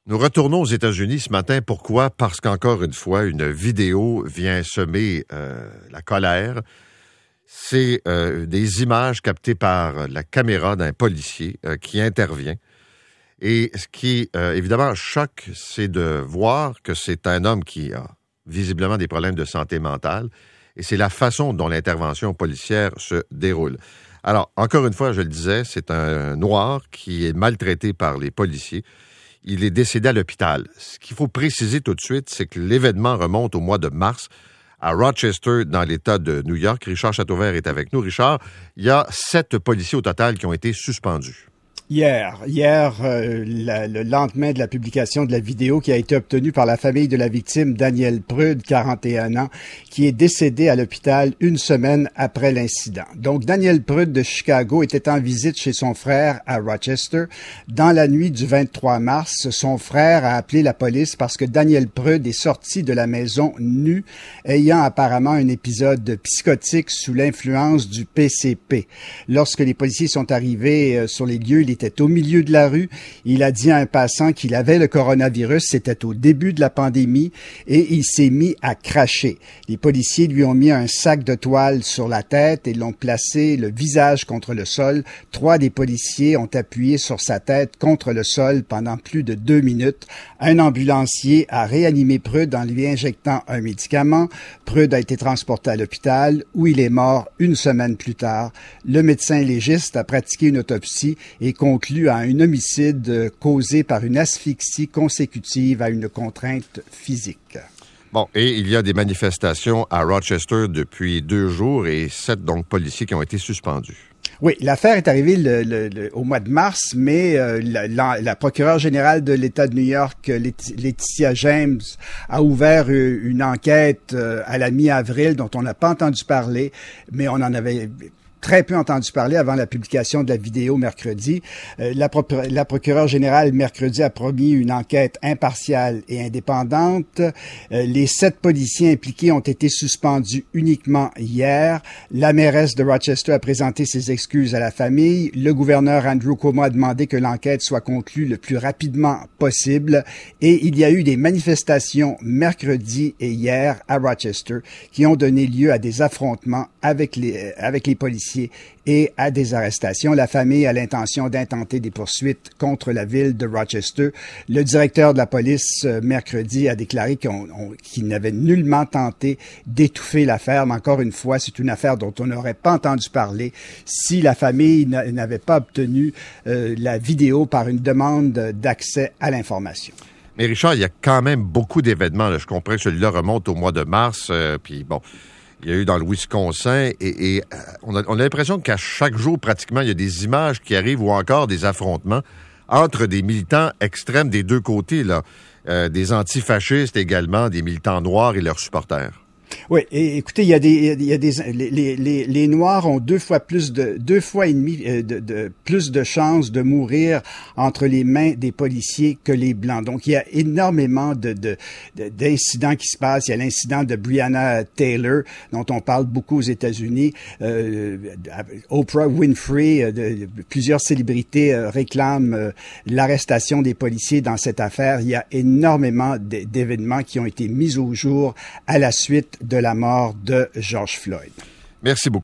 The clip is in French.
Nous retournons aux États-Unis ce matin. Pourquoi? Parce qu'encore une fois, une vidéo vient semer la colère. C'est des images captées par la caméra d'un policier qui intervient. Et ce qui, évidemment, choque, c'est de voir que c'est un homme qui a visiblement des problèmes de santé mentale. Et c'est la façon dont l'intervention policière se déroule. Alors, encore une fois, je le disais, c'est un noir qui est maltraité par les policiers. Il est décédé à l'hôpital. Ce qu'il faut préciser tout de suite, c'est que l'événement remonte au mois de mars à Rochester, dans l'État de New York. Richard Chateauvert est avec nous. Richard, il y a 7 policiers au total qui ont été suspendus. Hier, le lendemain de la publication de la vidéo qui a été obtenue par la famille de la victime, Daniel Prude, 41 ans, qui est décédé à l'hôpital une semaine après l'incident. Donc, Daniel Prude de Chicago était en visite chez son frère à Rochester. Dans la nuit du 23 mars, son frère a appelé la police parce que Daniel Prude est sorti de la maison nu, ayant apparemment un épisode psychotique sous l'influence du PCP. Lorsque les policiers sont arrivés sur les lieux, il était au milieu de la rue. Il a dit à un passant qu'il avait le coronavirus. C'était au début de la pandémie et il s'est mis à cracher. Les policiers lui ont mis un sac de toile sur la tête et l'ont placé le visage contre le sol. 3 des policiers ont appuyé sur sa tête contre le sol pendant plus de 2 minutes. Un ambulancier a réanimé Prude en lui injectant un médicament. Prude a été transporté à l'hôpital où il est mort une semaine plus tard. Le médecin légiste a pratiqué une autopsie et conclut à un homicide causé par une asphyxie consécutive à une contrainte physique. Bon, et il y a des manifestations à Rochester depuis 2 jours et 7 donc policiers qui ont été suspendus. Oui, l'affaire est arrivée au mois de mars, mais la procureure générale de l'État de New York, Laetitia James, a ouvert une enquête à la mi-avril dont on n'a pas entendu parler, mais on en avait très peu entendu parler avant la publication de la vidéo mercredi. La procureure générale, mercredi, a promis une enquête impartiale et indépendante. Les 7 policiers impliqués ont été suspendus uniquement hier. La mairesse de Rochester a présenté ses excuses à la famille. Le gouverneur Andrew Cuomo a demandé que l'enquête soit conclue le plus rapidement possible. Et il y a eu des manifestations mercredi et hier à Rochester qui ont donné lieu à des affrontements avec les policiers et à des arrestations. La famille a l'intention d'intenter des poursuites contre la ville de Rochester. Le directeur de la police, mercredi, a déclaré qu'il n'avait nullement tenté d'étouffer l'affaire, mais encore une fois, c'est une affaire dont on n'aurait pas entendu parler si la famille n'avait pas obtenu la vidéo par une demande d'accès à l'information. Mais Richard, il y a quand même beaucoup d'événements. Là. Je comprends que celui-là remonte au mois de mars, puis bon... Il y a eu dans le Wisconsin et on a l'impression qu'à chaque jour, pratiquement, il y a des images qui arrivent ou encore des affrontements entre des militants extrêmes des 2 côtés, là, des antifascistes également, des militants noirs et leurs supporters. Oui, et écoutez, les Noirs ont 2 fois et demi plus de chances de mourir entre les mains des policiers que les Blancs. Donc, il y a énormément d'incidents qui se passent. Il y a l'incident de Breonna Taylor, dont on parle beaucoup aux États-Unis. Oprah Winfrey, plusieurs célébrités réclament l'arrestation des policiers dans cette affaire. Il y a énormément d'événements qui ont été mis au jour à la suite de la mort de George Floyd. Merci beaucoup.